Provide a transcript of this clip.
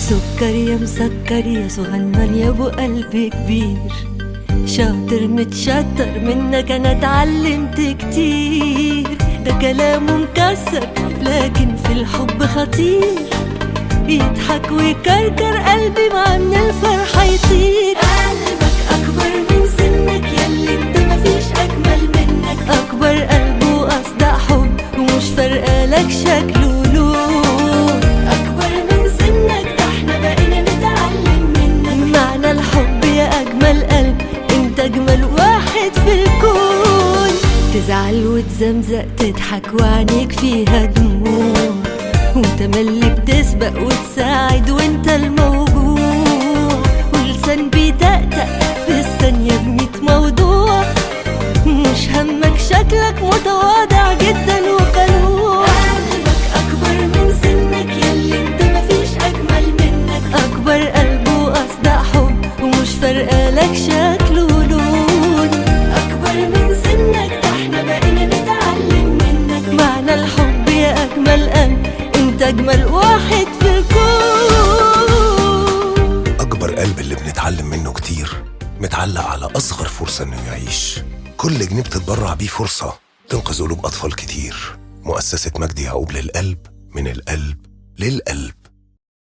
سكر يا مسكر يا صغنن يا ابو قلب كبير، شاطر متشطر منك انا اتعلمت كتير. ده كلامه مكسر لكن في الحب خطير، يضحك ويكركر قلبي مع من الفرحة يطير. قلبك اكبر من سنك ياللي انت مفيش اجمل منك، اكبر قلب واصدق حب ومش فارقالك شكله لون. اكبر من سنك ده احنا بقينا نتعلم منك، معنى الحب يا اجمل قلب انت اجمل واحد في الكون. تزعل وتزمزق تضحك وعينيك فيها دموع، وتملي بتسبق وتساعد وانت الموجوع، ولسان بيتأتأ في الثانية بميت موضوع. مش همك شكلك متواضع جدا وقنوع. قلبك اكبر من سنك ياللي انت مفيش اجمل منك، اكبر قلب واصدق حب ومش فارقالك شكله لون. اكبر من سنك ده احنا بقينا نتعلم منك، معنى الحب يا اجمل قلب انت اجمل واحد في الكون. اكبر قلب اللي بنتعلم منه كتير، متعلق على اصغر فرصة انه يعيش. كل جنيه بتتبرع بيه فرصة تنقذ قلوب اطفال كتير. مؤسسة مجدي يعقوب للقلب، من القلب للقلب.